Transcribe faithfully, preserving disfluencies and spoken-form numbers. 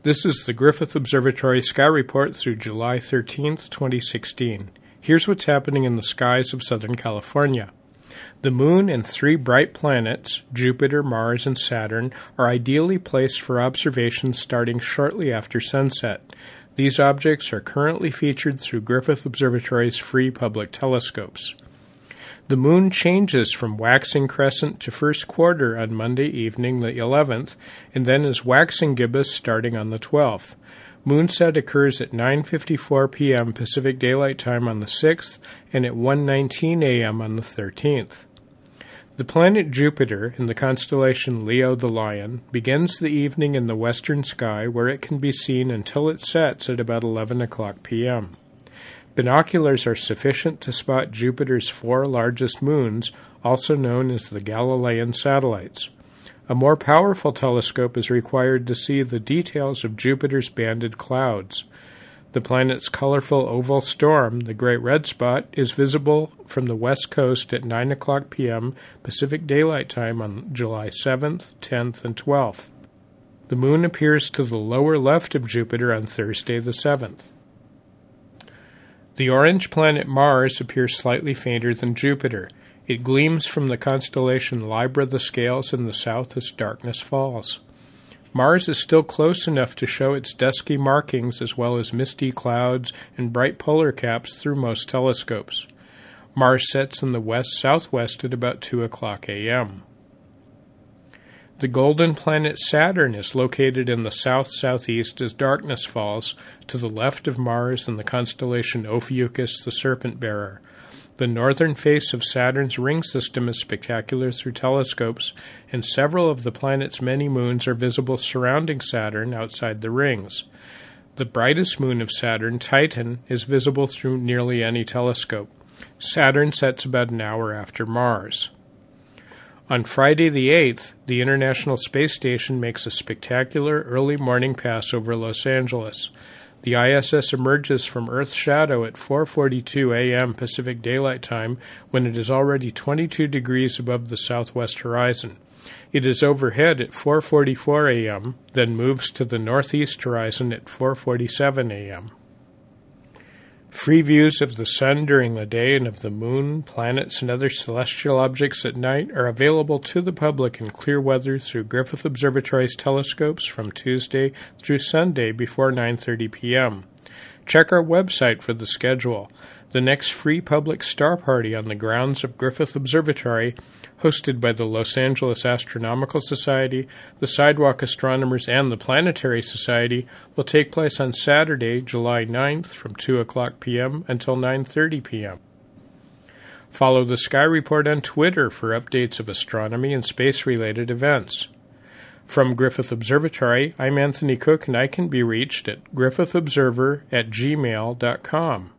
This is the Griffith Observatory Sky Report through July thirteenth, twenty sixteen. Here's what's happening in the skies of Southern California. The Moon and three bright planets, Jupiter, Mars, and Saturn, are ideally placed for observation starting shortly after sunset. These objects are currently featured through Griffith Observatory's free public telescopes. The Moon changes from waxing crescent to first quarter on Monday evening, the eleventh, and then is waxing gibbous starting on the twelfth. Moonset occurs at nine fifty-four p.m. Pacific Daylight Time on the sixth and at one nineteen a.m. on the thirteenth. The planet Jupiter, in the constellation Leo the Lion, begins the evening in the western sky where it can be seen until it sets at about eleven o'clock p.m. Binoculars are sufficient to spot Jupiter's four largest moons, also known as the Galilean satellites. A more powerful telescope is required to see the details of Jupiter's banded clouds. The planet's colorful oval storm, the Great Red Spot, is visible from the west coast at nine o'clock p.m. Pacific Daylight Time on July seventh, tenth, and twelfth. The Moon appears to the lower left of Jupiter on Thursday the seventh. The orange planet Mars appears slightly fainter than Jupiter. It gleams from the constellation Libra the Scales in the south as darkness falls. Mars is still close enough to show its dusky markings as well as misty clouds and bright polar caps through most telescopes. Mars sets in the west-southwest at about two o'clock a.m. The golden planet Saturn is located in the south-southeast as darkness falls, to the left of Mars in the constellation Ophiuchus the Serpent Bearer. The northern face of Saturn's ring system is spectacular through telescopes, and several of the planet's many moons are visible surrounding Saturn outside the rings. The brightest moon of Saturn, Titan, is visible through nearly any telescope. Saturn sets about an hour after Mars. On Friday the eighth, the International Space Station makes a spectacular early morning pass over Los Angeles. The I S S emerges from Earth's shadow at four forty-two a.m. Pacific Daylight Time when it is already twenty-two degrees above the southwest horizon. It is overhead at four forty-four a.m., then moves to the northeast horizon at four forty-seven a.m. Free views of the sun during the day and of the moon, planets, and other celestial objects at night are available to the public in clear weather through Griffith Observatory's telescopes from Tuesday through Sunday before nine thirty p.m. Check our website for the schedule. The next free public star party on the grounds of Griffith Observatory, hosted by the Los Angeles Astronomical Society, the Sidewalk Astronomers, and the Planetary Society, will take place on Saturday, July ninth from two o'clock p.m. until nine thirty p.m. Follow the Sky Report on Twitter for updates of astronomy and space-related events. From Griffith Observatory, I'm Anthony Cook, and I can be reached at griffithobserver at gmail dot com.